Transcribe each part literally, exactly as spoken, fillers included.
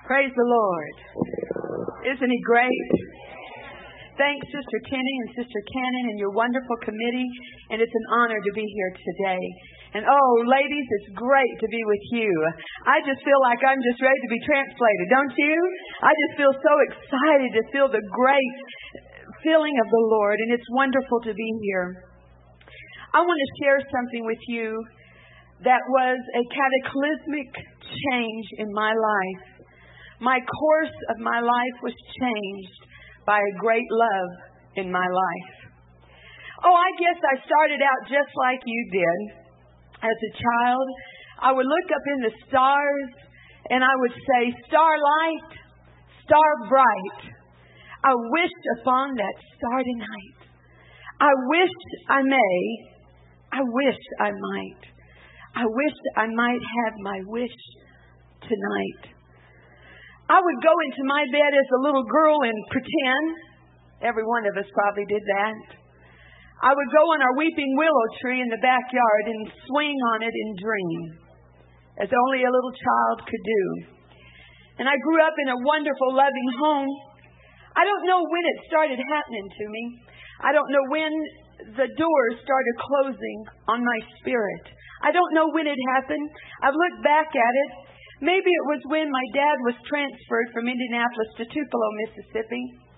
Praise the Lord. Isn't He great? Thanks, Sister Tenny and Sister Cannon and your wonderful committee. And it's an honor to be here today. And oh, ladies, it's great to be with you. I just feel like I'm just ready to be translated, don't you? I just feel so excited to feel the great feeling of the Lord. And it's wonderful to be here. I want to share something with you that was a cataclysmic change in my life. My course of my life was changed by a great love in my life. Oh, I guess I started out just like you did. As a child, I would look up in the stars and I would say, "Starlight, star bright, I wished upon that star tonight. I wish I may, I wish I might. I wish I might have my wish tonight." I would go into my bed as a little girl and pretend. Every one of us probably did that. I would go on our weeping willow tree in the backyard and swing on it and dream, as only a little child could do. And I grew up in a wonderful, loving home. I don't know when it started happening to me. I don't know when the doors started closing on my spirit. I don't know when it happened. I've looked back at it. Maybe it was when my dad was transferred from Indianapolis to Tupelo, Mississippi.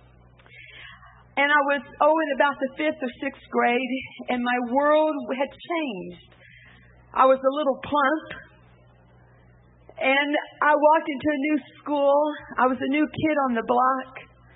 And I was, oh, in about the fifth or sixth grade, and my world had changed. I was a little plump, and I walked into a new school. I was a new kid on the block,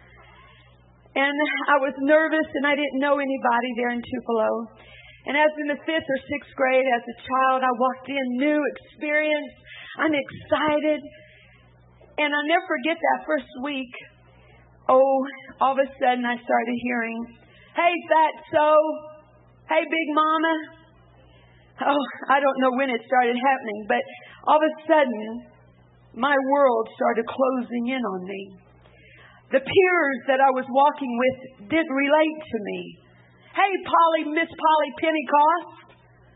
and I was nervous, and I didn't know anybody there in Tupelo. And as in the fifth or sixth grade, as a child, I walked in, new experience. I'm excited. And I'll never forget that first week. Oh, all of a sudden I started hearing, "Hey, Fatso. Hey, Big Mama." Oh, I don't know when it started happening, but all of a sudden my world started closing in on me. The peers that I was walking with didn't relate to me. "Hey, Polly, Miss Polly Pentecost."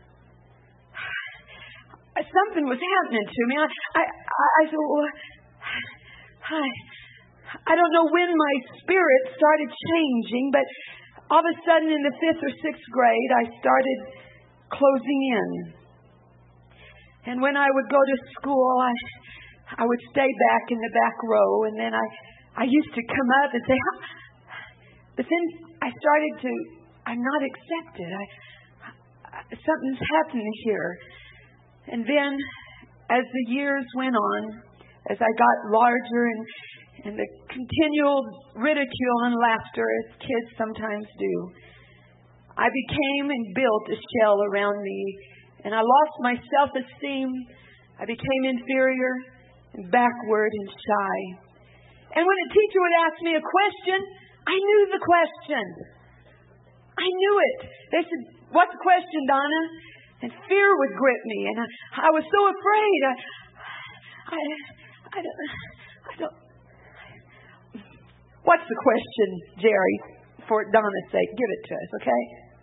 Something was happening to me. I, I, I said, well, I, I don't know when my spirit started changing, but all of a sudden in the fifth or sixth grade, I started closing in. And when I would go to school, I, I would stay back in the back row, and then I, I used to come up and say, "Huh?" But then I started to, I'm not accepted. I, I, something's happening here. And then, as the years went on, as I got larger and, and the continual ridicule and laughter, as kids sometimes do, I became and built a shell around me. And I lost my self-esteem. I became inferior and backward and shy. And when a teacher would ask me a question, I knew the question. I knew it. They said, "What's the question, Donna?" And fear would grip me, and I, I was so afraid. I, I, I don't, I don't. What's the question, Jerry? For Donna's sake, give it to us, okay?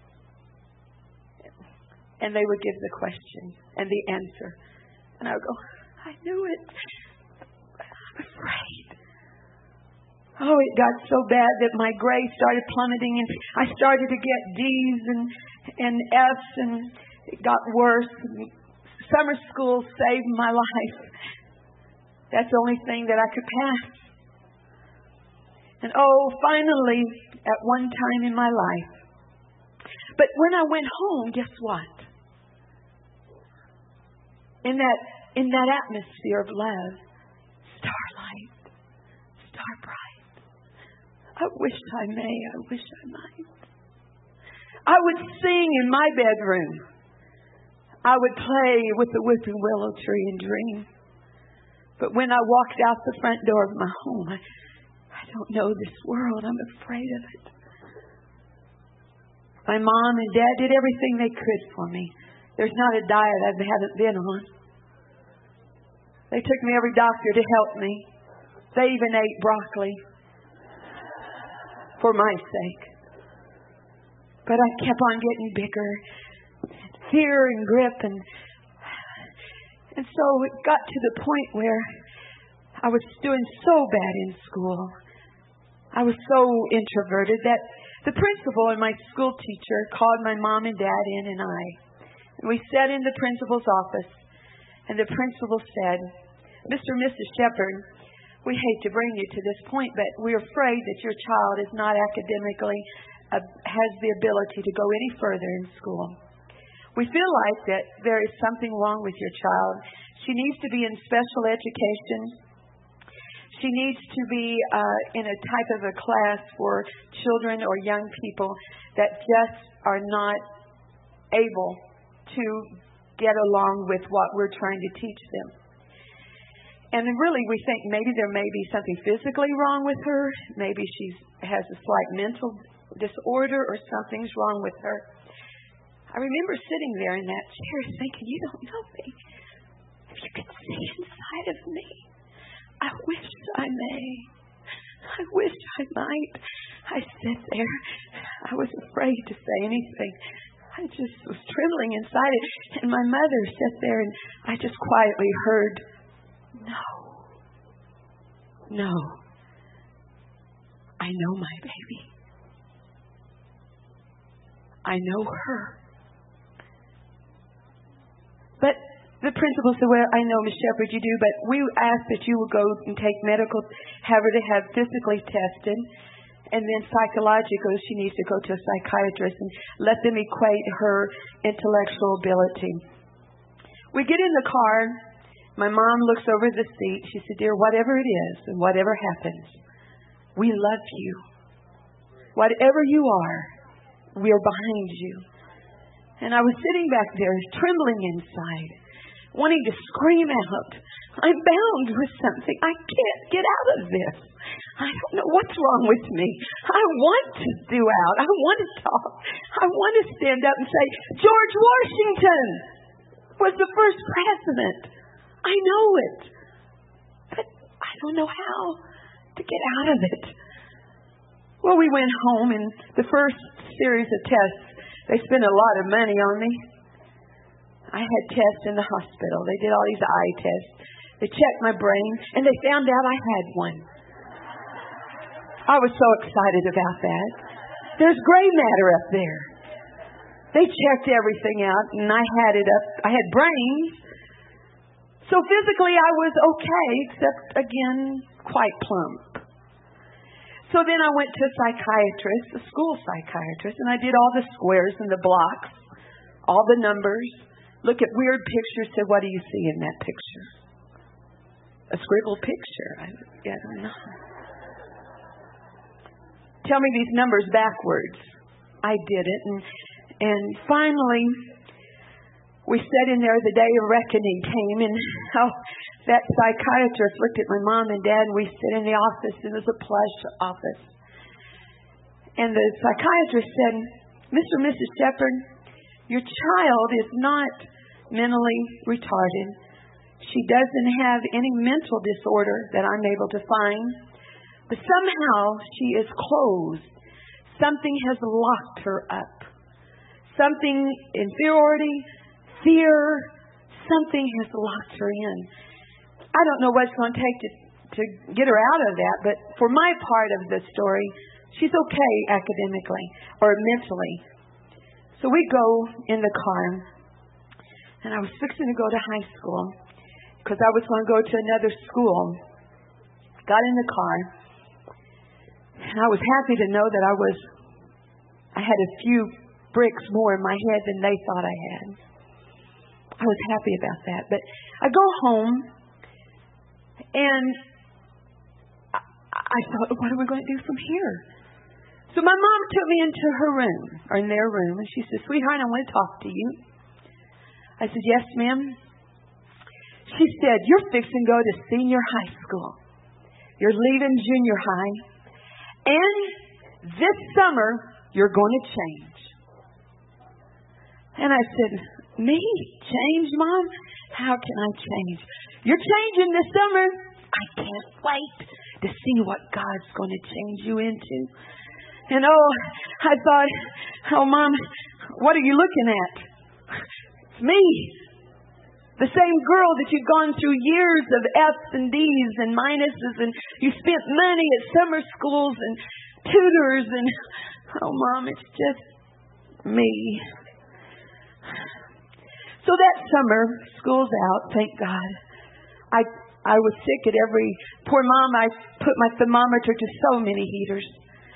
And they would give the question and the answer, and I would go, "I knew it. I'm afraid." Oh, it got so bad that my grades started plummeting, and I started to get D's and and F's, and it got worse. Summer school saved my life. That's the only thing that I could pass. And oh, finally, at one time in my life. But when I went home, guess what? In that in that atmosphere of love, starlight, star bright. I wish I may, I wish I might. I would sing in my bedroom. I would play with the weeping willow tree and dream. But when I walked out the front door of my home, I, I don't know this world. I'm afraid of it. My mom and dad did everything they could for me. There's not a diet I haven't been on. They took me every doctor to help me. They even ate broccoli for my sake. But I kept on getting bigger. Fear and grip, and and so it got to the point where I was doing so bad in school. I was so introverted that the principal and my school teacher called my mom and dad in and I. And we sat in the principal's office, and the principal said, Mister and Missus Shepard, we hate to bring you to this point, but we're afraid that your child is not academically, uh, has the ability to go any further in school. We feel like that there is something wrong with your child. She needs to be in special education. She needs to be uh, in a type of a class for children or young people that just are not able to get along with what we're trying to teach them. And really, we think maybe there may be something physically wrong with her. Maybe she has a slight mental disorder or something's wrong with her. I remember sitting there in that chair thinking, you don't know me. If you could see inside of me, I wish I may. I wish I might. I sat there. I was afraid to say anything. I just was trembling inside it. And my mother sat there, and I just quietly heard, no. No. I know my baby. I know her. But the principal said, well, I know, Miz Shepard, you do, but we ask that you will go and take medical, have her to have physically tested, and then psychologically she needs to go to a psychiatrist and let them equate her intellectual ability. We get in the car. My mom looks over the seat. She said, dear, whatever it is and whatever happens, we love you. Whatever you are, we're behind you. And I was sitting back there trembling inside, wanting to scream out, I'm bound with something. I can't get out of this. I don't know what's wrong with me. I want to do out. I want to talk. I want to stand up and say, George Washington was the first president. I know it. But I don't know how to get out of it. Well, we went home, and the first series of tests, they spent a lot of money on me. I had tests in the hospital. They did all these eye tests. They checked my brain, and they found out I had one. I was so excited about that. There's gray matter up there. They checked everything out, and I had it up. I had brains. So physically, I was okay, except, again, quite plump. So then I went to a psychiatrist, a school psychiatrist, and I did all the squares and the blocks, all the numbers, look at weird pictures, said, what do you see in that picture? A scribbled picture. I, I don't know. Tell me these numbers backwards. I did it. And, and finally, we sat in there, the day of reckoning came, and oh, that psychiatrist looked at my mom and dad, and we sit in the office. It was a plush office. And the psychiatrist said, Mister and Missus Shepard, your child is not mentally retarded. She doesn't have any mental disorder that I'm able to find. But somehow she is closed. Something has locked her up. Something, inferiority, fear, something has locked her in. I don't know what it's going to take to, to get her out of that, but for my part of the story, she's okay academically or mentally. So we go in the car, and I was fixing to go to high school because I was going to go to another school. Got in the car, and I was happy to know that I was, I had a few bricks more in my head than they thought I had. I was happy about that. But I go home, and I, I thought, what are we going to do from here? So my mom took me into her room, or in their room, and she said, sweetheart, I want to talk to you. I said, yes, ma'am. She said, you're fixing to go to senior high school. You're leaving junior high. And this summer, you're going to change. And I said, me? Change, Mom? How can I change? You're changing this summer. I can't wait to see what God's going to change you into. And oh, I thought, oh, Mom, what are you looking at? It's me. The same girl that you've gone through years of F's and D's and minuses, and you spent money at summer schools and tutors, and oh, Mom, it's just me. So that summer, school's out, thank God. I I was sick at every, poor Mom, I put my thermometer to so many heaters.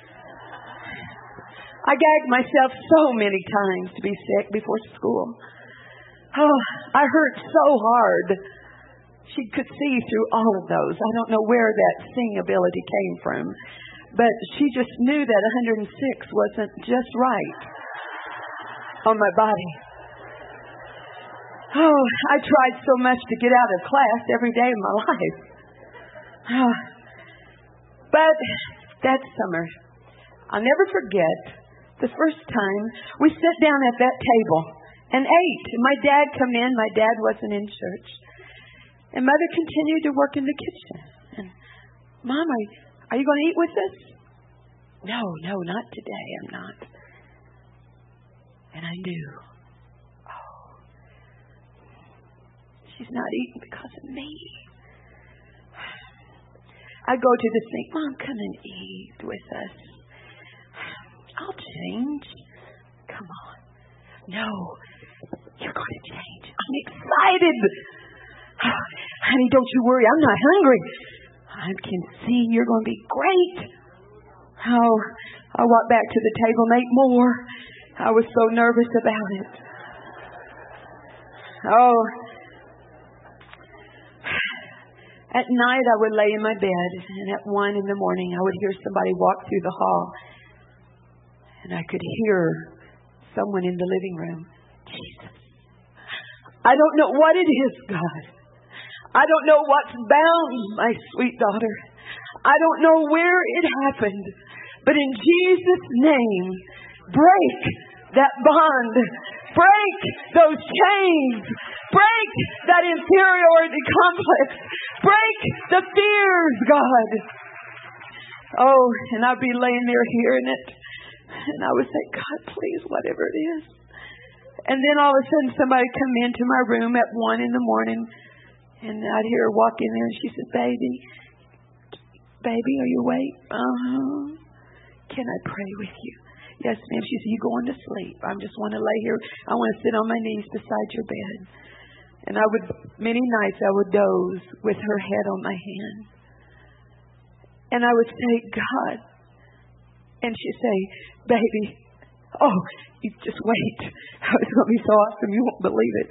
I gagged myself so many times to be sick before school. Oh, I hurt so hard. She could see through all of those. I don't know where that seeing ability came from. But she just knew that one hundred six wasn't just right on my body. Oh, I tried so much to get out of class every day of my life. Oh. But that summer, I'll never forget the first time we sat down at that table and ate. My dad come in. My dad wasn't in church. And Mother continued to work in the kitchen. And, Mom, are, are you going to eat with us? No, no, not today. I'm not. And I knew. Oh, she's not eating because of me. I go to the sink. Mom, come and eat with us. I'll change. Come on. No, you're going to change. I'm excited. Honey, don't you worry. I'm not hungry. I can see you're going to be great. Oh, I walked back to the table and ate more. I was so nervous about it. Oh. At night, I would lay in my bed, and at one in the morning, I would hear somebody walk through the hall. And I could hear someone in the living room. Jesus. I don't know what it is, God. I don't know what's bound my sweet daughter. I don't know where it happened. But in Jesus' name, break that bond. Break those chains. Break that inferiority complex. Break the fears, God. Oh, and I'd be laying there hearing it. And I would say, God, please, whatever it is. And then all of a sudden somebody come into my room at one in the morning. And I'd hear her walk in there and she said, baby, baby, are you awake? Uh-huh. Can I pray with you? Yes, ma'am. She said, you going to sleep. I just want to lay here. I want to sit on my knees beside your bed. And I would, many nights I would doze with her head on my hand. And I would say, God. And she'd say, baby, oh, you just wait. It's going to be so awesome. You won't believe it.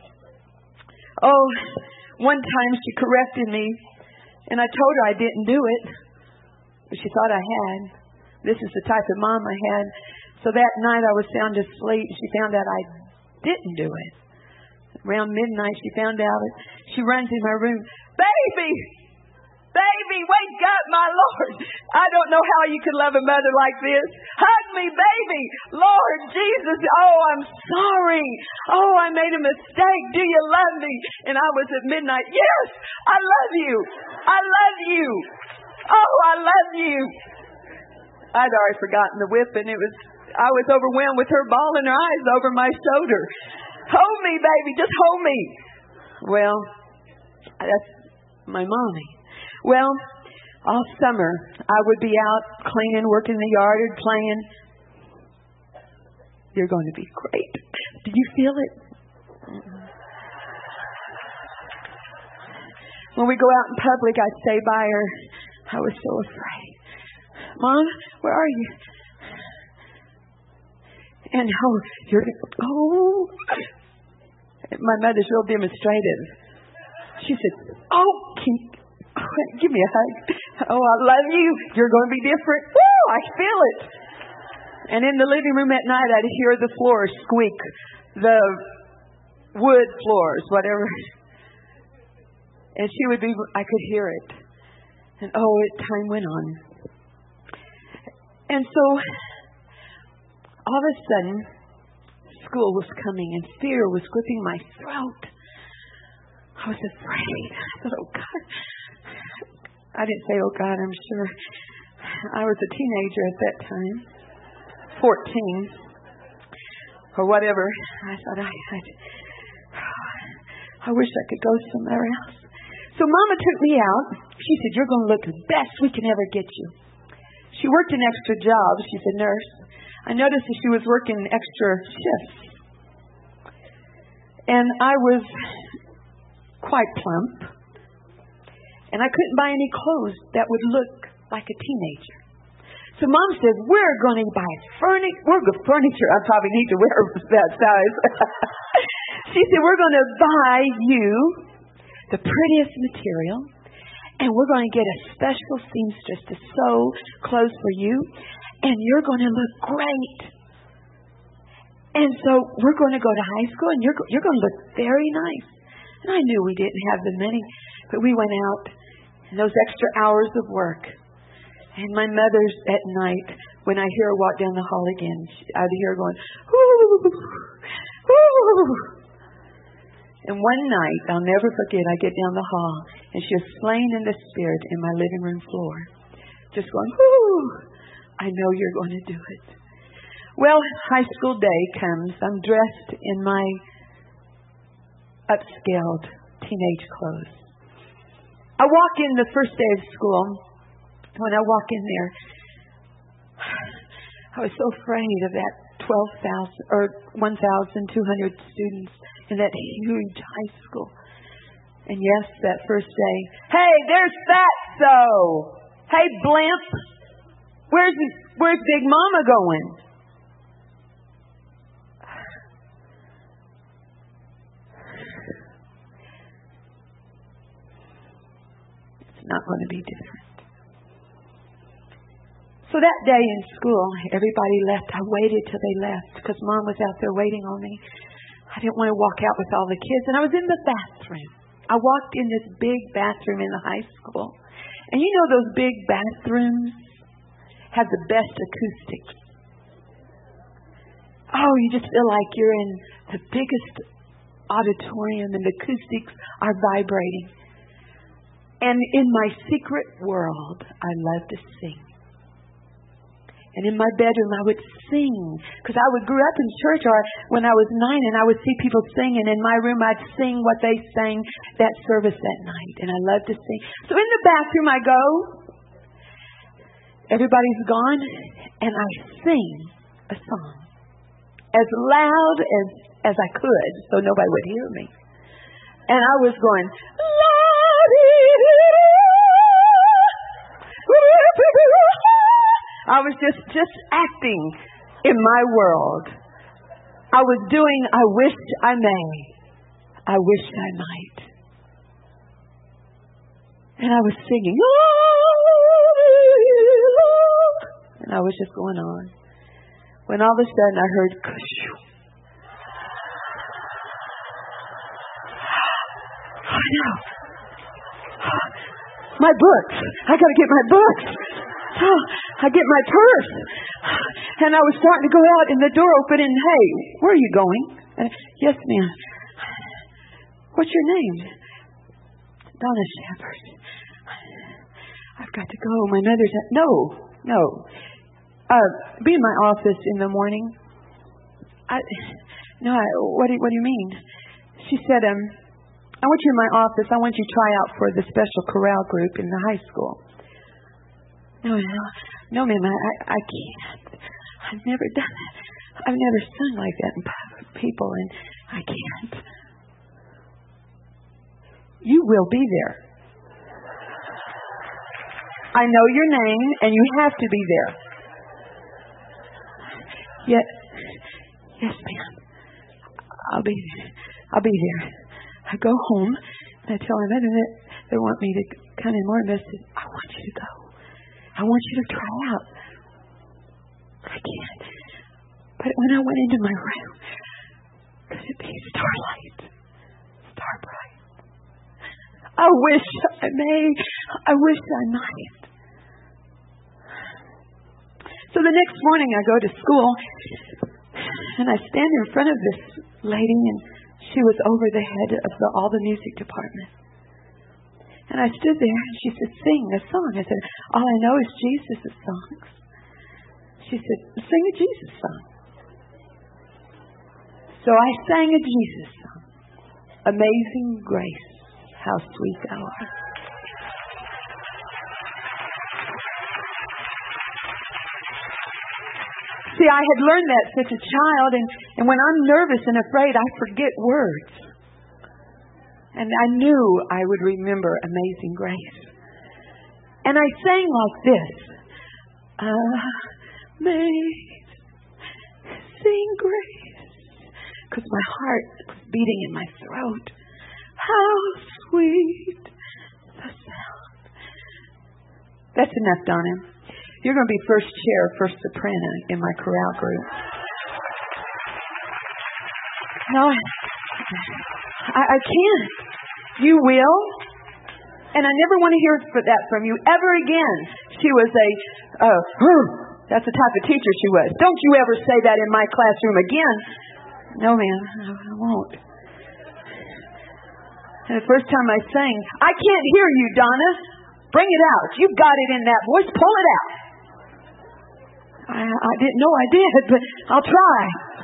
Oh, one time she corrected me. And I told her I didn't do it. But she thought I had. This is the type of mom I had. So that night I was sound asleep. She found out I didn't do it. Around midnight she found out it. She runs in my room. Baby! Baby, wake up, my Lord. I don't know how you could love a mother like this. Hug me, baby. Lord Jesus, oh, I'm sorry. Oh, I made a mistake. Do you love me? And I was at midnight. Yes, I love you. I love you. Oh, I love you. I'd already forgotten the whip, and it was, I was overwhelmed with her bawling her eyes over my shoulder. Hold me, baby. Just hold me. Well, that's my mommy. Well, all summer, I would be out cleaning, working in the yard, or playing. You're going to be great. Do you feel it? When we go out in public, I'd stay by her. I was so afraid. Mom, where are you? And oh, you're oh. My mother's real demonstrative. She said, "Oh, can give me a hug. Oh, I love you. You're going to be different. Woo! I feel it." And in the living room at night, I'd hear the floors squeak, the wood floors, whatever. And she would be. I could hear it. And oh, it time went on. And so, all of a sudden, school was coming, and fear was gripping my throat. I was afraid. I thought, oh God. I didn't say, oh God, I'm sure. I was a teenager at that time, fourteen, or whatever. I thought, I, I, I wish I could go somewhere else. So Mama took me out. She said, you're going to look the best we can ever get you. She worked an extra job. She's a nurse. I noticed that she was working extra shifts. And I was quite plump. And I couldn't buy any clothes that would look like a teenager. So Mom said, we're going to buy furniture. We're good furniture. I probably need to wear that size. She said, we're going to buy you the prettiest material, and we're going to get a special seamstress to sew clothes for you, and you're going to look great. And so we're going to go to high school, and you're, you're going to look very nice. And I knew we didn't have the money, but we went out in those extra hours of work. And my mother's at night, when I hear her walk down the hall again, I'd hear her going, whoo, whoo. And one night, I'll never forget, I get down the hall, and she was slain in the spirit in my living room floor. Just going, whoo, I know you're going to do it. Well, high school day comes. I'm dressed in my upscaled teenage clothes. I walk in the first day of school. When I walk in there, I was so afraid of that twelve thousand or one thousand two hundred students in that huge high school. And yes, that first day, hey, there's Fatso. Hey, Blimp. Where's where's Big Mama going? It's not going to be different. So that day in school, everybody left. I waited till they left because Mom was out there waiting on me. I didn't want to walk out with all the kids. And I was in the bathroom. I walked in this big bathroom in the high school. And you know those big bathrooms have the best acoustics. Oh, you just feel like you're in the biggest auditorium and the acoustics are vibrating. And in my secret world, I love to sing. And in my bedroom, I would sing. Because I would grew up in church or when I was nine, and I would see people sing. And in my room, I'd sing what they sang that service that night. And I loved to sing. So in the bathroom, I go. Everybody's gone. And I sing a song. As loud as, as I could, so nobody would hear me. And I was going, I was just, just acting in my world. I was doing, I wish I may. I wish I might. And I was singing. And I was just going on. When all of a sudden I heard, I know. My books. I got to get my books. Oh, I get my purse. And I was starting to go out and the door opened and, hey, where are you going? And, yes, ma'am. What's your name? Donna Shepard. I've got to go. My mother's at, no, no. Uh, be in my office in the morning. I, no, I, what do, what do you mean? She said, um, I want you in my office. I want you to try out for the special chorale group in the high school. No, no, no, ma'am, I, I can't. I've never done that. I've never sung like that in public people, and I can't. You will be there. I know your name, and you have to be there. Yes, yes, ma'am. I'll be there. I'll be there. I go home, and I tell my mother that they want me to come in more invested. I want you to go. I want you to try out. I can't. But when I went into my room, could it be starlight? Star bright. I wish I may. I wish I might. So the next morning I go to school, and I stand in front of this lady, and she was over the head of the, all the music department. And I stood there, and she said, sing a song. I said, all I know is Jesus' songs. She said, sing a Jesus song. So I sang a Jesus song. Amazing grace, how sweet thou art. See, I had learned that since a child, and, and when I'm nervous and afraid, I forget words. And I knew I would remember Amazing Grace. And I sang like this. Amazing Grace. Because my heart was beating in my throat. How sweet the sound. That's enough, Donna. You're going to be first chair, first soprano in my chorale group. No, I, I can't. You will. And I never want to hear that from you ever again. She was a, uh, that's the type of teacher she was. Don't you ever say that in my classroom again. No, ma'am, I won't. And the first time I sang, I can't hear you, Donna. Bring it out. You've got it in that voice. Pull it out. I, I didn't know I did, but I'll try.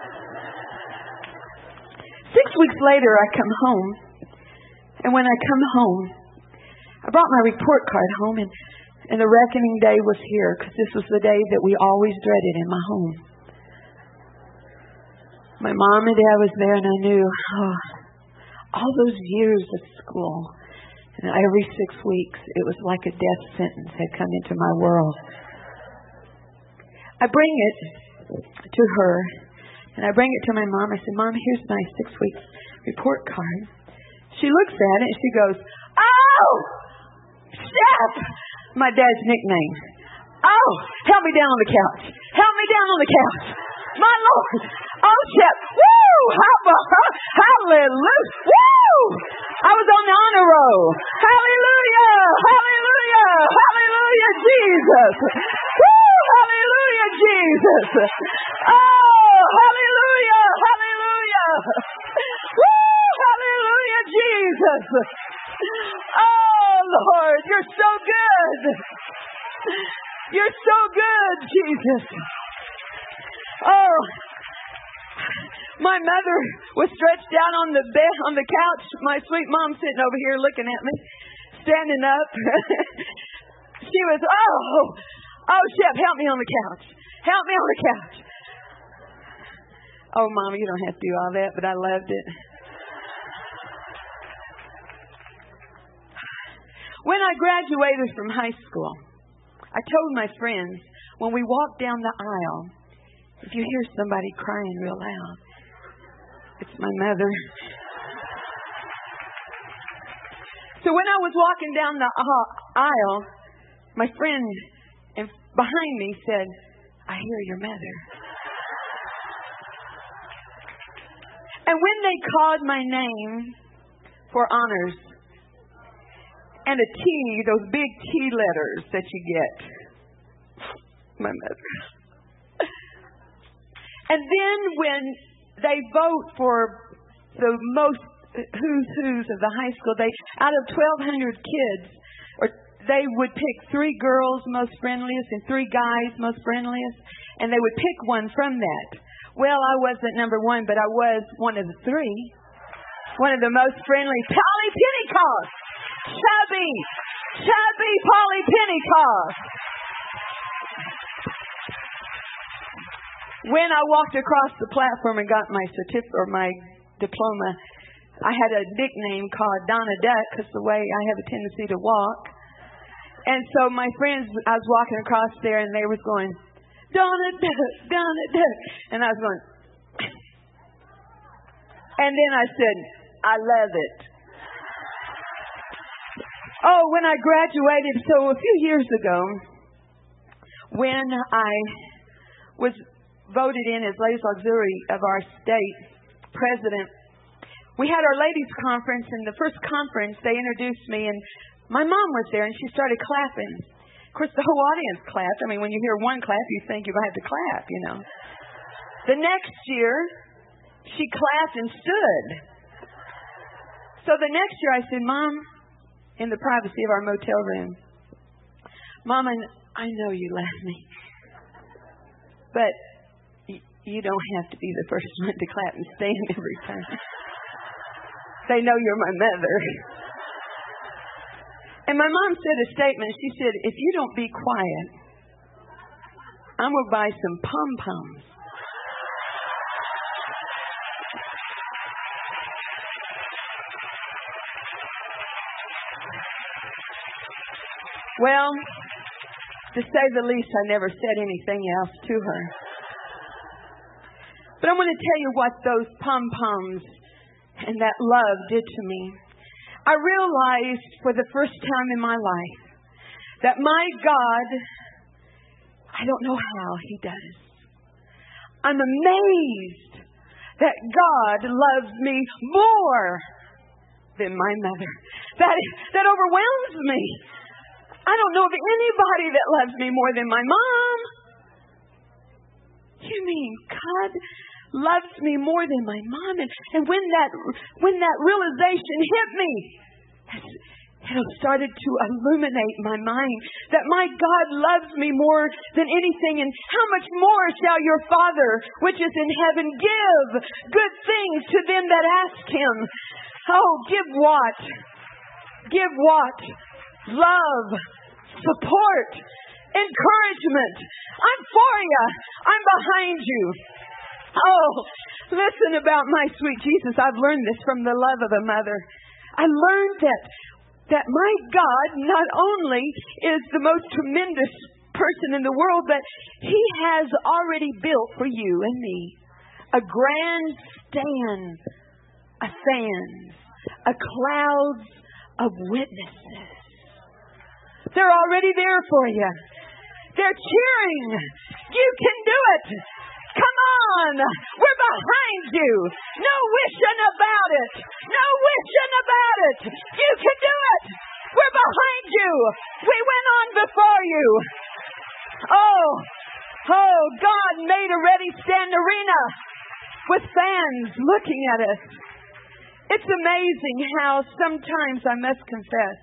Six weeks later, I come home. And when I come home, I brought my report card home, and, and the reckoning day was here, because this was the day that we always dreaded in my home. My mom and dad was there, and I knew, oh, all those years of school, and every six weeks, it was like a death sentence had come into my world. I bring it to her, and I bring it to my mom. I said, Mom, here's my six weeks report card. She looks at it, and she goes, oh, Chef, my dad's nickname. Oh, help me down on the couch. Help me down on the couch. My Lord. Oh, Chef. Woo! Hallelujah. Woo! I was on the honor roll. Hallelujah. Hallelujah. Hallelujah, Jesus. Woo! Hallelujah, Jesus. Oh, hallelujah. Hallelujah. Woo! Hallelujah, Jesus. Oh, Lord, you're so good. You're so good, Jesus. Oh, my mother was stretched down on the bed, on the couch. My sweet mom sitting over here looking at me, standing up. She was, oh, oh, Chef, help me on the couch. Help me on the couch. Oh, Mama, you don't have to do all that, but I loved it. When I graduated from high school, I told my friends, when we walked down the aisle, if you hear somebody crying real loud, it's my mother. So when I was walking down the aisle, my friend behind me said, I hear your mother. And when they called my name for honors, and a T, those big T letters that you get, my mother. And then when they vote for the most who's who's of the high school, they out of twelve hundred kids, or they would pick three girls most friendliest and three guys most friendliest, and they would pick one from that. Well, I wasn't number one, but I was one of the three, one of the most friendly. Polly Pentecost, chubby, chubby Polly Pentecost. When I walked across the platform and got my certificate or my diploma, I had a nickname called Donna Duck because the way I have a tendency to walk. And so my friends, I was walking across there and they was going, Donna Duck, Donna Duck. And I was going, and then I said, I love it. Oh, when I graduated, so a few years ago, when I was voted in as Ladies Auxiliary of our state president, we had our ladies conference, and the first conference they introduced me, and my mom was there, and she started clapping. Of course, the whole audience clapped. I mean, when you hear one clap, you think you're going to have to clap, you know. The next year, she clapped and stood. So the next year I said, Mom, in the privacy of our motel room, Mom, I know you love me, but you don't have to be the first one to clap and stand every time. They know you're my mother. And my mom said a statement. She said, if you don't be quiet, I'm going to buy some pom-poms. Well, to say the least, I never said anything else to her. But I want to tell you what those pom-poms and that love did to me. I realized for the first time in my life that my God, I don't know how He does. I'm amazed that God loves me more than my mother. That, that overwhelms me. I don't know of anybody that loves me more than my mom. You mean God loves me more than my mom? And, and when that when that realization hit me, it started to illuminate my mind that my God loves me more than anything. And how much more shall your Father, which is in heaven, give good things to them that ask Him? Oh, give what? Give what? Love, support, encouragement. I'm for you. I'm behind you. Oh, listen about my sweet Jesus. I've learned this from the love of a mother. I learned that that my God not only is the most tremendous person in the world, but He has already built for you and me a grandstand of fans, a clouds of witnesses. They're already there for you. They're cheering. You can do it. Come on. We're behind you. No wishing about it. No wishing about it. You can do it. We're behind you. We went on before you. Oh, oh, God made a ready stand arena with fans looking at us. It's amazing how sometimes, I must confess,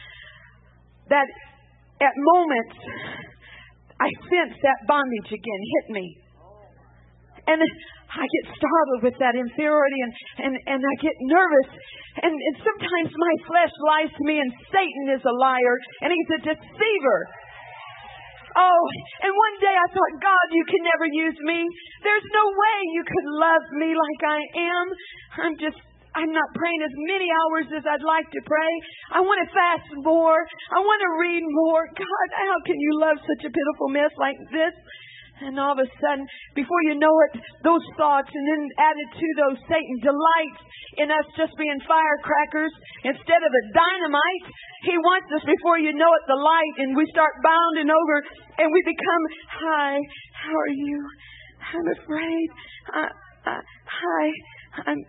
that at moments I sense that bondage again hit me. And I get startled with that inferiority and, and, and I get nervous. And, and sometimes my flesh lies to me and Satan is a liar and he's a deceiver. Oh, and one day I thought, God, you can never use me. There's no way you could love me like I am. I'm just I'm not praying as many hours as I'd like to pray. I want to fast more. I want to read more. God, how can you love such a pitiful mess like this? And all of a sudden, before you know it, those thoughts, and then added to those, Satan delights in us just being firecrackers instead of a dynamite. He wants us, before you know it, the light, and we start bounding over, and we become, hi, how are you? I'm afraid. Uh, uh, hi, I'm,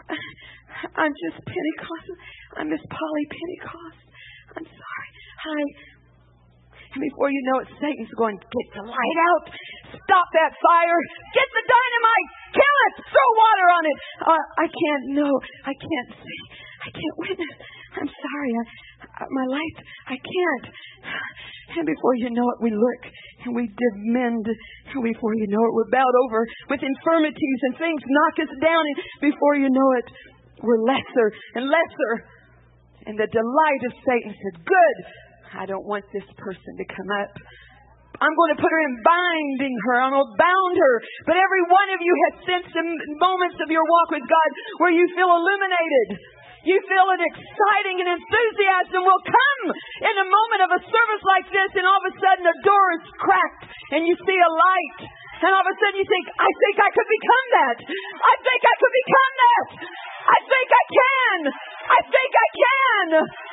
I'm just Pentecostal. I'm Miss Polly Pentecost. I'm sorry. Hi. And before you know it, Satan's going, get the light out. Stop that fire. Get the dynamite. Kill it. Throw water on it. Uh, I can't, no. I can't see. I can't witness. I'm sorry. I, I, my light, I can't. And before you know it, we look and we demend. And before you know it, we're bowed over with infirmities and things knock us down. And before you know it, we're lesser and lesser. And the delight of Satan said, good. I don't want this person to come up. I'm going to put her in binding her. I'm going to bound her. But every one of you has sensed some moments of your walk with God where you feel illuminated. You feel an exciting and enthusiasm will come in a moment of a service like this, and all of a sudden the door is cracked and you see a light. And all of a sudden you think, I think I could become that. I think I could become that. I think I can. I think I can.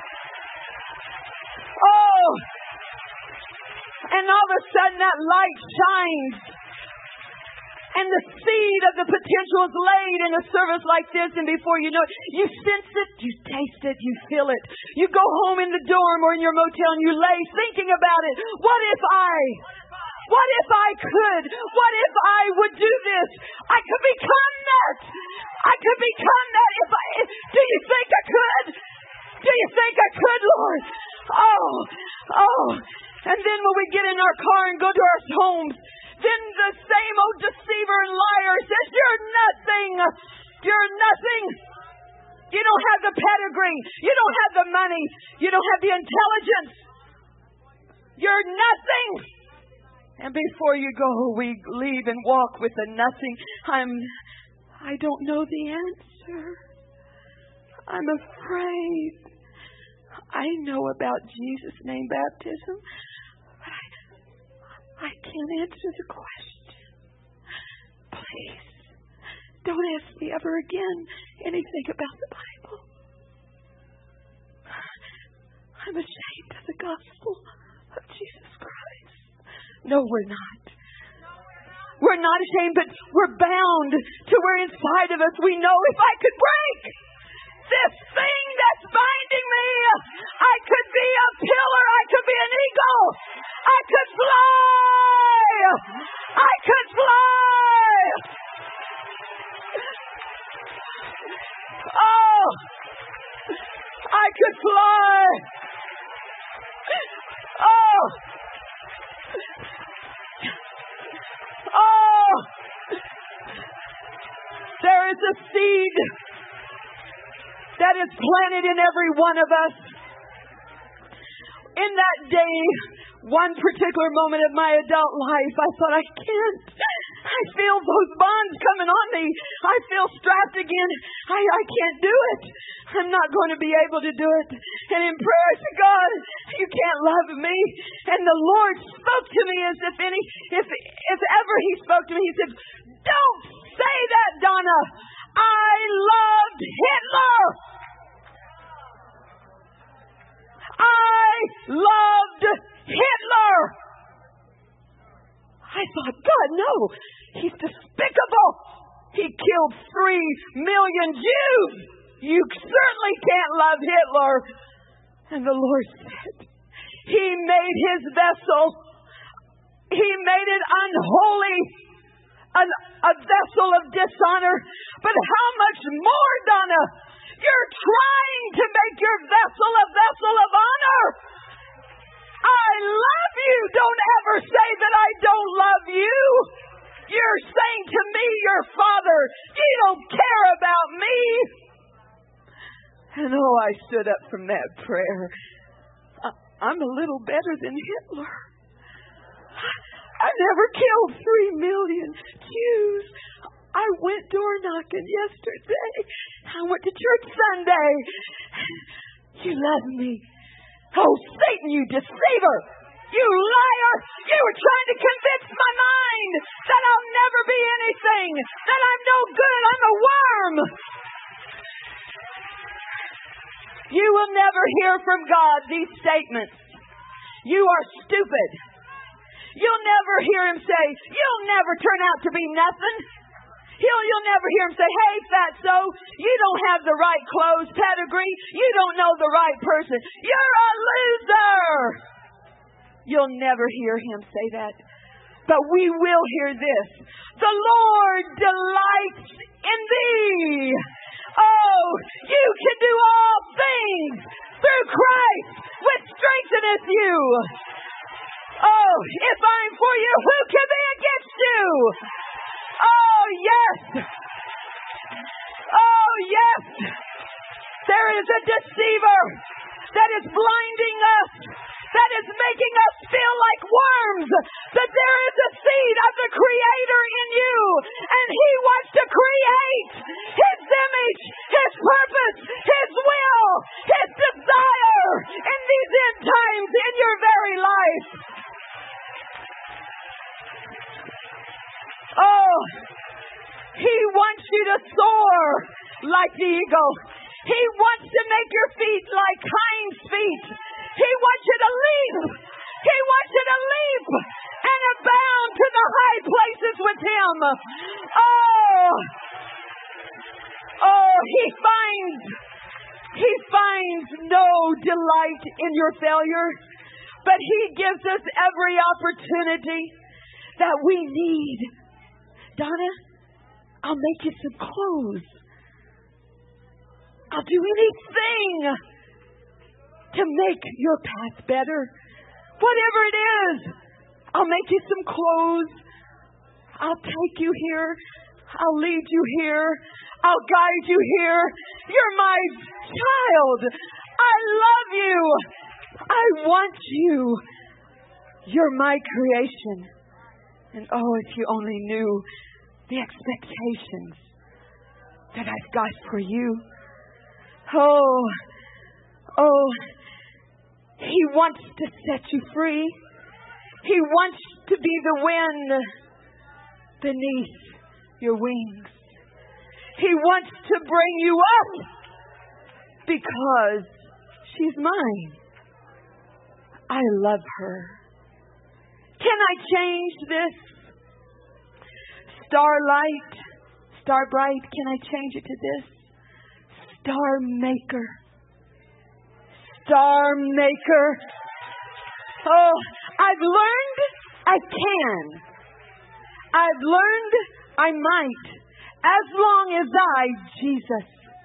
Oh, and all of a sudden that light shines and the seed of the potential is laid in a service like this, and before you know it, you sense it, you taste it, you feel it. You go home in the dorm or in your motel and you lay thinking about it. What if I, what if I could? What if I would do this? I could become that. I could become that if I, do you think I could? Do you think I could, Lord? Oh, oh. And then when we get in our car and go to our homes, then the same old deceiver and liar says, you're nothing. You're nothing. You don't have the pedigree. You don't have the money. You don't have the intelligence. You're nothing. And before you go, we leave and walk with a nothing. I'm, I don't know the answer. I'm afraid. I know about Jesus' name baptism, but I, I can't answer the question. Please, don't ask me ever again anything about the Bible. I'm ashamed of the gospel of Jesus Christ. No, we're not. We're not ashamed, but we're bound to where inside of us we know if I could break this thing that's binding me, I could be a pillar, I could be an eagle, I could fly, I could fly. Oh, I could fly. Oh, oh, there is a seed that is planted in every one of us. In that day, one particular moment of my adult life, I thought, I can't. I feel those bonds coming on me. I feel strapped again. I, I can't do it. I'm not going to be able to do it. And in prayer, I said, God, you can't love me. And the Lord spoke to me as if any, if, if ever He spoke to me, He said, don't say that, Donna. I loved Hitler. I loved Hitler. I thought, God, no, he's despicable. He killed three million Jews. You certainly can't love Hitler. And the Lord said, He made His vessel. He made it unholy, an, a vessel of dishonor. But how much more, Donna? You're trying to make your vessel a vessel of honor. I love you. Don't ever say that I don't love you. You're saying to me, your Father, you don't care about me. And oh, I stood up from that prayer. I'm a little better than Hitler. I never killed three million Jews. I went door knocking yesterday. I went to church Sunday. You love me. Oh, Satan, you deceiver. You liar. You were trying to convince my mind that I'll never be anything, that I'm no good. I'm a worm. You will never hear from God these statements. You are stupid. You'll never hear Him say, you'll never turn out to be nothing. He'll, you'll never hear Him say, hey, fatso, you don't have the right clothes pedigree. You don't know the right person. You're a loser. You'll never hear Him say that. But we will hear this. The Lord delights in thee. Oh, you can do all things through Christ, which strengtheneth you. Oh, if I'm for you, who can be against you? Oh, yes. Oh, yes. There is a deceiver that is blinding us, that is making us feel like worms, that there is a seed of the Creator in you, and He wants to create His image, His purpose, His will, His desire in these end times in your very life. Oh, He wants you to soar like the eagle. He wants to make your feet like hinds' feet. He wants you to leap. He wants you to leap and abound to the high places with Him. Oh, oh, He finds, He finds no delight in your failure, but He gives us every opportunity that we need. Donna, I'll make you some clothes. I'll do anything to make your path better. Whatever it is, I'll make you some clothes. I'll take you here. I'll lead you here. I'll guide you here. You're my child. I love you. I want you. You're my creation. And oh, if you only knew the expectations that I've got for you. Oh, oh, He wants to set you free. He wants to be the wind beneath your wings. He wants to bring you up because she's mine. I love her. Can I change this? Starlight, star bright, can I change it to this? Star maker. Star maker. Oh, I've learned I can. I've learned I might. As long as I, Jesus,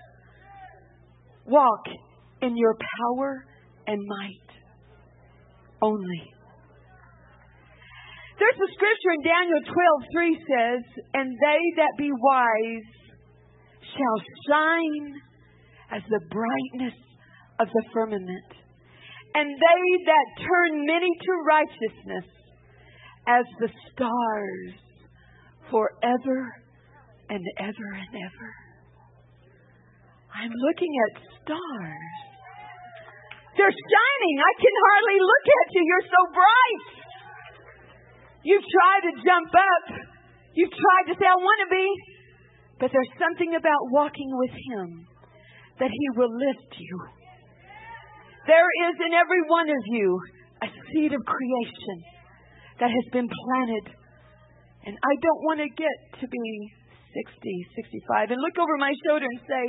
walk in your power and might only. There's a scripture in Daniel twelve three says, and they that be wise shall shine as the brightness of the firmament, and they that turn many to righteousness as the stars forever and ever and ever. I'm looking at stars. They're shining. I can hardly look at you. You're so bright. You've tried to jump up. You've tried to say, I want to be. But there's something about walking with Him that He will lift you. There is in every one of you a seed of creation that has been planted. And I don't want to get to be sixty, sixty-five and look over my shoulder and say,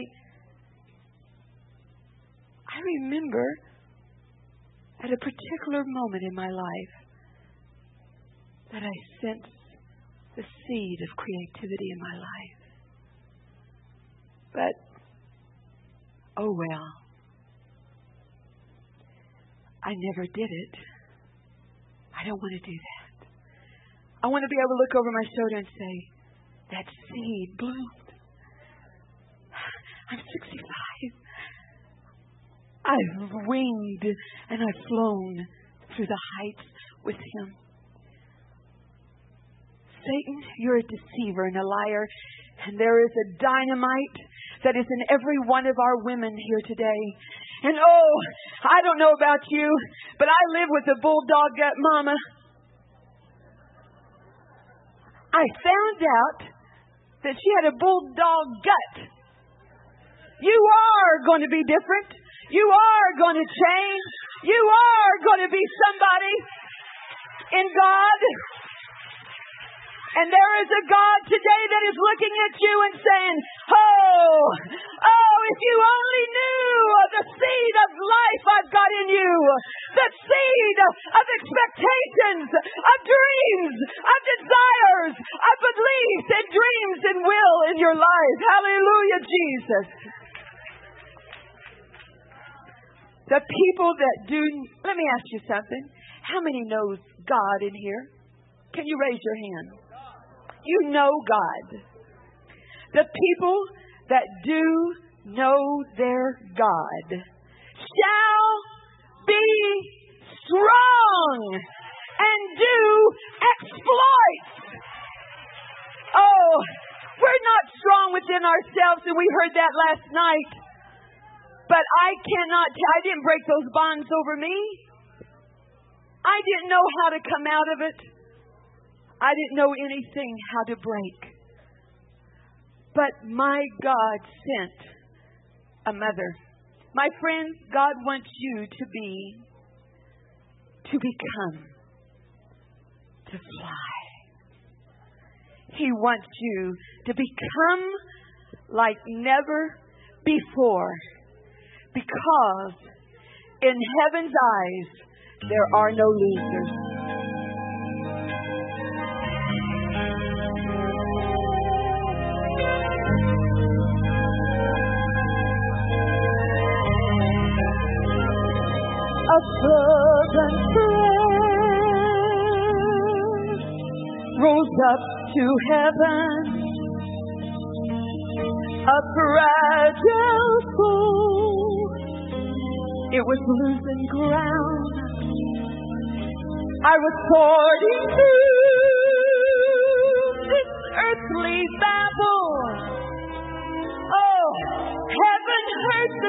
I remember at a particular moment in my life that I sensed the seed of creativity in my life. But, oh well, I never did it. I don't want to do that. I want to be able to look over my shoulder and say, that seed bloomed. I'm sixty-five. I've winged and I've flown through the heights with Him. Satan, you're a deceiver and a liar. And there is a dynamite that is in every one of our women here today. And oh, I don't know about you, but I live with a bulldog gut mama. I found out that she had a bulldog gut. You are going to be different. You are going to change. You are going to be somebody in God. And there is a God today that is looking at you and saying, oh, oh, if you only knew the seed of life I've got in you, the seed of expectations, of dreams, of desires, of beliefs and dreams and will in your life. Hallelujah, Jesus. The people that do, let me ask you something. How many knows God in here? Can you raise your hand? You know God. The people that do know their God shall be strong and do exploits. Oh, we're not strong within ourselves, and we heard that last night. But I cannot, I didn't break those bonds over me. I didn't know how to come out of it. I didn't know anything how to break. But my God sent a mother. My friends, God wants you to be, to become, to fly. He wants you to become like never before. Because in heaven's eyes, there are no losers. A fervent prayer rose up to heaven. A fragile soul it was losing ground. I was sorting through this earthly babble. Oh, heaven heard the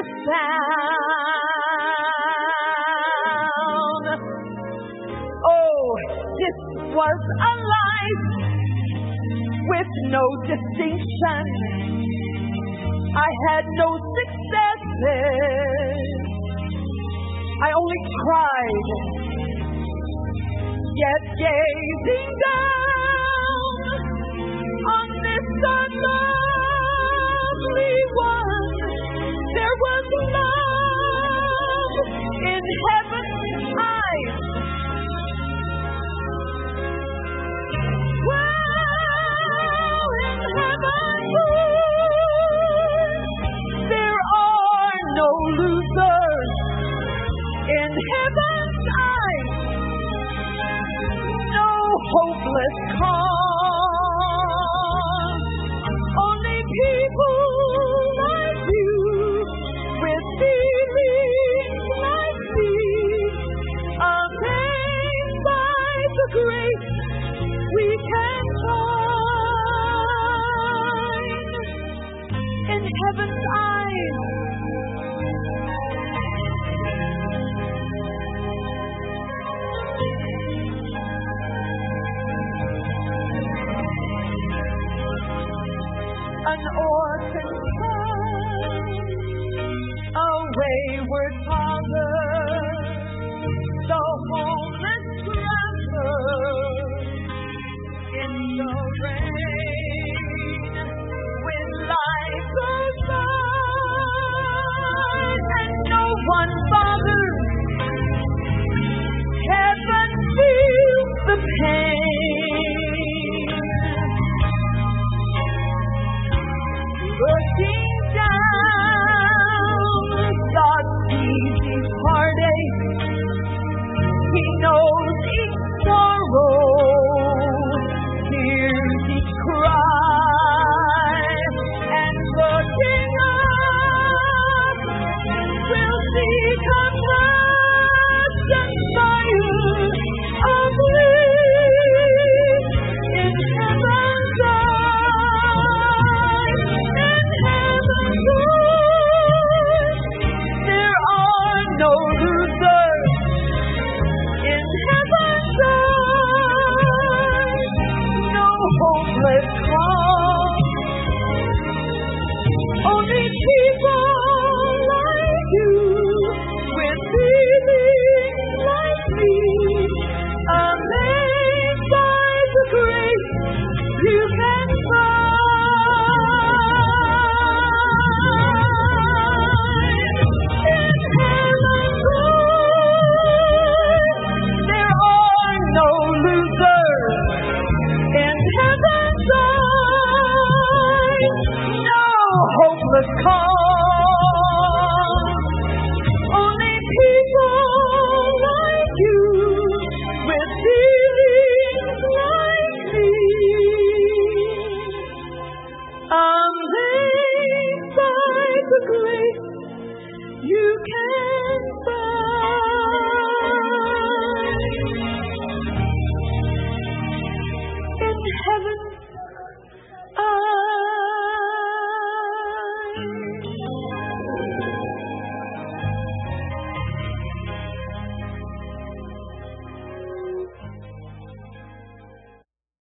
sound. Oh, this was a life with no distinction. I had no successes. I only tried, yet gazing down on this unlovely one, there was love in heaven's eyes. Well, in heaven's eyes, there are no losers. In heaven's eyes, no hopeless cause. Only people like you with feelings like these, amazed by the grace we can find in heaven's eyes. An orphan child, a wayward father,